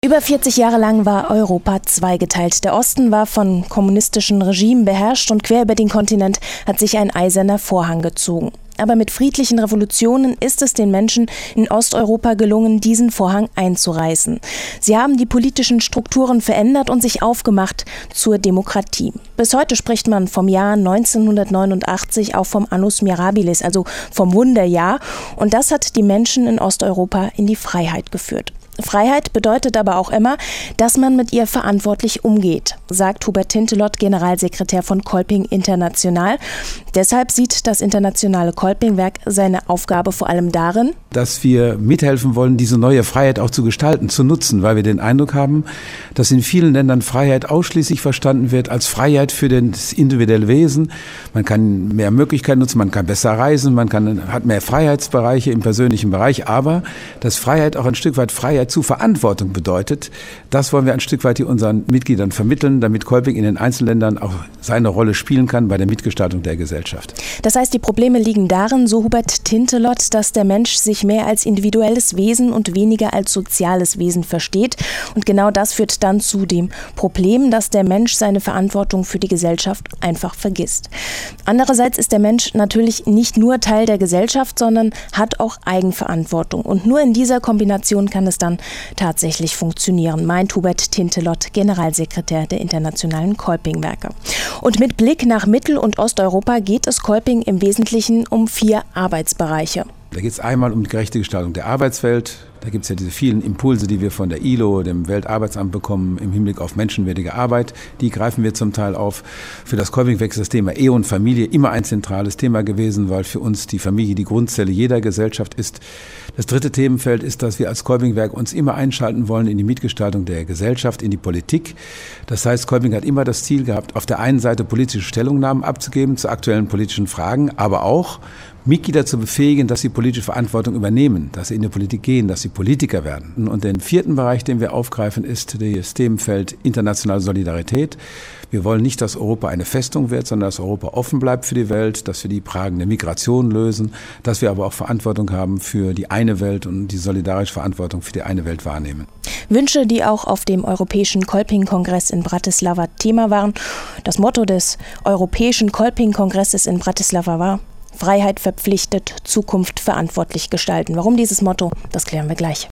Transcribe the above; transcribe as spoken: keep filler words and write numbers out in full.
Über vierzig Jahre lang war Europa zweigeteilt. Der Osten war von kommunistischen Regimen beherrscht und quer über den Kontinent hat sich ein eiserner Vorhang gezogen. Aber mit friedlichen Revolutionen ist es den Menschen in Osteuropa gelungen, diesen Vorhang einzureißen. Sie haben die politischen Strukturen verändert und sich aufgemacht zur Demokratie. Bis heute spricht man vom Jahr neunzehnhundertneunundachtzig, auch vom Annus Mirabilis, also vom Wunderjahr. Und das hat die Menschen in Osteuropa in die Freiheit geführt. Freiheit bedeutet aber auch immer, dass man mit ihr verantwortlich umgeht, sagt Hubert Tintelot, Generalsekretär von Kolping International. Deshalb sieht das internationale Kolping-Werk seine Aufgabe vor allem darin, dass wir mithelfen wollen, diese neue Freiheit auch zu gestalten, zu nutzen, weil wir den Eindruck haben, dass in vielen Ländern Freiheit ausschließlich verstanden wird als Freiheit für das individuelle Wesen. Man kann mehr Möglichkeiten nutzen, man kann besser reisen, man kann, hat mehr Freiheitsbereiche im persönlichen Bereich, aber dass Freiheit auch ein Stück weit Freiheit zu Verantwortung bedeutet, das wollen wir ein Stück weit hier unseren Mitgliedern vermitteln, damit Kolping in den Einzelländern auch seine Rolle spielen kann bei der Mitgestaltung der Gesellschaft. Das heißt, die Probleme liegen darin, so Hubert Tintelot, dass der Mensch sich mehr als individuelles Wesen und weniger als soziales Wesen versteht. Und genau das führt dann zu dem Problem, dass der Mensch seine Verantwortung für die Gesellschaft einfach vergisst. Andererseits ist der Mensch natürlich nicht nur Teil der Gesellschaft, sondern hat auch Eigenverantwortung. Und nur in dieser Kombination kann es dann tatsächlich funktionieren, meint Hubert Tintelot, Generalsekretär der Internationalen Kolping-Werke. Und mit Blick nach Mittel- und Osteuropa geht es Kolping im Wesentlichen um vier Arbeitsbereiche. Da geht es einmal um die gerechte Gestaltung der Arbeitswelt. Da gibt es ja diese vielen Impulse, die wir von der I L O, dem Weltarbeitsamt, bekommen im Hinblick auf menschenwürdige Arbeit. Die greifen wir zum Teil auf. Für das Kolping-Werk ist das Thema Ehe und Familie immer ein zentrales Thema gewesen, weil für uns die Familie die Grundzelle jeder Gesellschaft ist. Das dritte Themenfeld ist, dass wir als Kolping-Werk uns immer einschalten wollen in die Mitgestaltung der Gesellschaft, in die Politik. Das heißt, Kolping hat immer das Ziel gehabt, auf der einen Seite politische Stellungnahmen abzugeben zu aktuellen politischen Fragen, aber auch Mitglieder zu befähigen, dass sie politische Verantwortung übernehmen, dass sie in die Politik gehen, dass sie Politiker werden. Und den vierten Bereich, den wir aufgreifen, ist das Themenfeld internationale Solidarität. Wir wollen nicht, dass Europa eine Festung wird, sondern dass Europa offen bleibt für die Welt, dass wir die Fragen der Migration lösen, dass wir aber auch Verantwortung haben für die eine Welt und die solidarische Verantwortung für die eine Welt wahrnehmen. Wünsche, die auch auf dem Europäischen Kolping-Kongress in Bratislava Thema waren. Das Motto des Europäischen Kolping-Kongresses in Bratislava war: Freiheit verpflichtet, Zukunft verantwortlich gestalten. Warum dieses Motto? Das klären wir gleich.